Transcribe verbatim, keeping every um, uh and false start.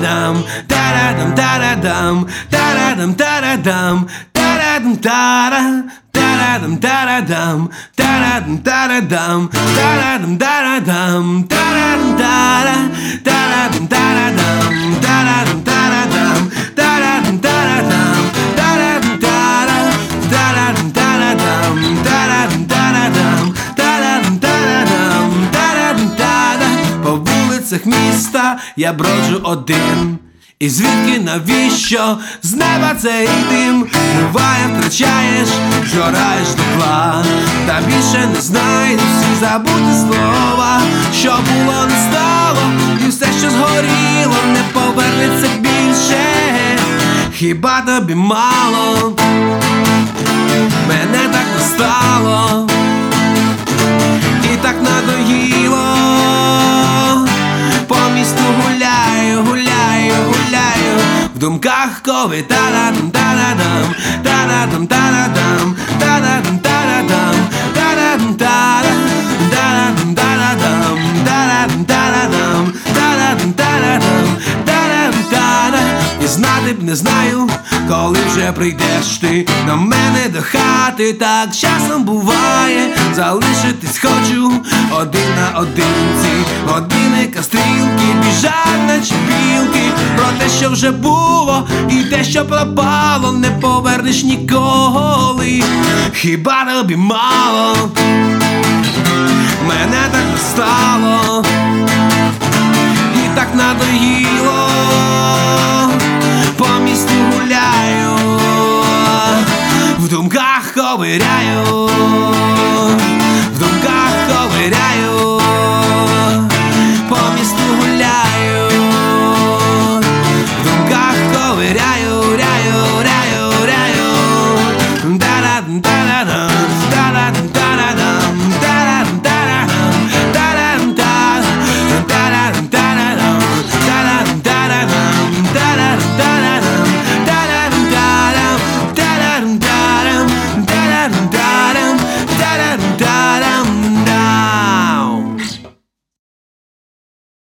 тарадам, тарадам, тарадам, тарадам, тарадам, тарадам, тара, тарадам, тарадам, тарадам, тарадам, тарадам, тарадам, тарадам, тара, тарадам, тарадам, тарадам, тарадам, тарадам, тарадам, тарадам, тара, тарадам, тарадам, тарадам, тарадам, тарадам, тарадам, тарадам, тара. По вулицях міста я броджу один. І звідки, навіщо, з неба цей дим? Буває, втрачаєш, жораєш тепла, та більше не знайдеш всі забуті слова. Що було, не стало, і все, що згоріло, не повернеться більше. Хіба тобі мало? Мене так не стало, і так надоїло. По місту гуляю, гуляю, гуляю, в думках коли тарадам, тарадам, тарадам, тарадам, тарадам, тарадам, тарадам, тарадам, тарадам, тарадам, тарадам, тарадам, тарадам, тарадам, тарадам, тарадам. І знати б не знаю, коли вже прийдеш ти на мене до хати. Так часом буває, залишитись хочу один на одинці. Годинника стрілки біжать, наче білки. Про те, що вже було, і те, що пропало, не повернеш ніколи. Хіба тобі мало? Мене так не стало, і так надоїло. По місту гуляю, в думках ковиряю, в думках ковиряю, по місту гуляю, в думках ковиряю, ряю, ряю, ряю, тарадам, тарадам, тарадам.